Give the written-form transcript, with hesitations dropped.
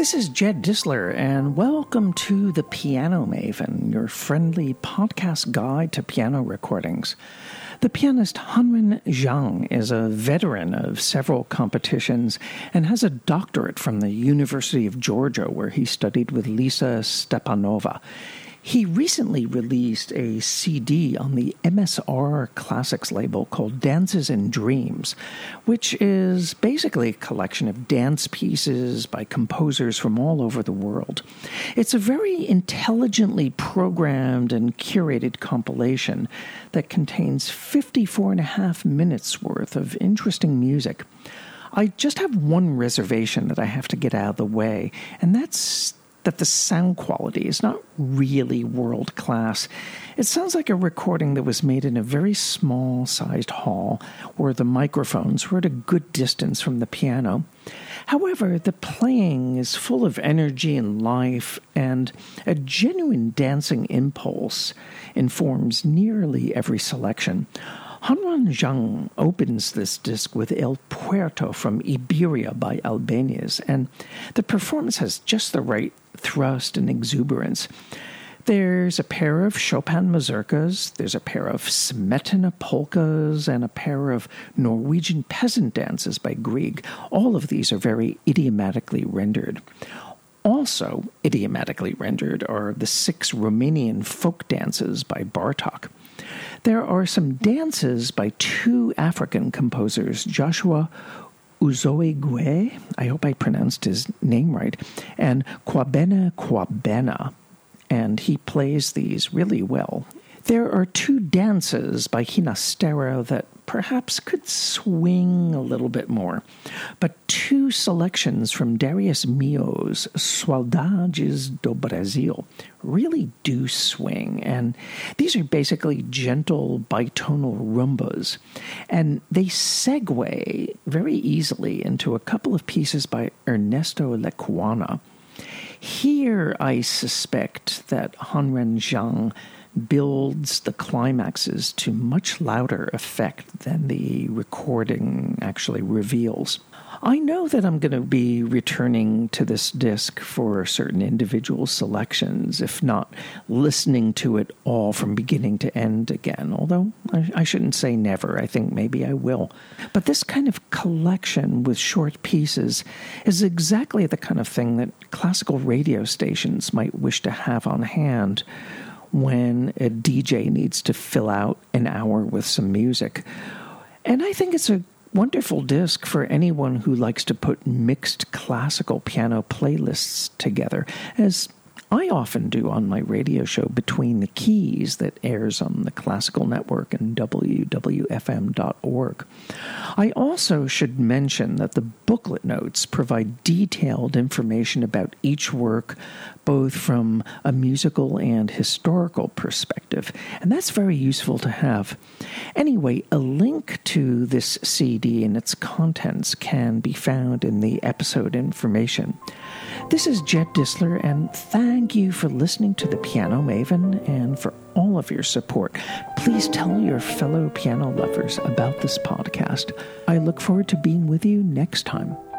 This is Jed Disler, and welcome to The Piano Maven, your friendly podcast guide to piano recordings. The pianist Hanwen Zhang is a veteran of several competitions and has a doctorate from the University of Georgia, where he studied with Lisa Stepanova. He recently released a CD on the MSR Classics label called Dances and Dreams, which is basically a collection of dance pieces by composers from all over the world. It's a very intelligently programmed and curated compilation that contains 54 and a half minutes worth of interesting music. I just have one reservation that I have to get out of the way, and that's that the sound quality is not really world-class. It sounds like a recording that was made in a very small-sized hall where the microphones were at a good distance from the piano. However, the playing is full of energy and life, and a genuine dancing impulse informs nearly every selection. Hanwen Zhang opens this disc with El Puerto from Iberia by Albéniz, and the performance has just the right thrust and exuberance. There's a pair of Chopin mazurkas, there's a pair of Smetana polkas, and a pair of Norwegian peasant dances by Grieg. All of these are very idiomatically rendered. Also idiomatically rendered are the 6 Romanian folk dances by Bartók. There are some dances by 2 African composers, Joshua Uzoigwe, I hope I pronounced his name right, and Kwabena, and he plays these really well. There are 2 dances by Ginastera that perhaps could swing a little bit more, but 2 selections from Darius Milhaud's Saudades do Brasil really do swing, and these are basically gentle bitonal rumbas, and they segue very easily into a couple of pieces by Ernesto Lecuona. Here I suspect that Hanwen Zhang builds the climaxes to much louder effect than the recording actually reveals. I know that I'm going to be returning to this disc for certain individual selections, if not listening to it all from beginning to end again, although I shouldn't say never. I think maybe I will. But this kind of collection with short pieces is exactly the kind of thing that classical radio stations might wish to have on hand when a DJ needs to fill out an hour with some music. And I think it's a wonderful disc for anyone who likes to put mixed classical piano playlists together, as I often do on my radio show Between the Keys that airs on the Classical Network and wwfm.org. I also should mention that the booklet notes provide detailed information about each work, both from a musical and historical perspective, and that's very useful to have. Anyway, a link to this CD and its contents can be found in the episode information. This is Jed Disler, and thank you for listening to The Piano Maven and for all of your support. Please tell your fellow piano lovers about this podcast. I look forward to being with you next time.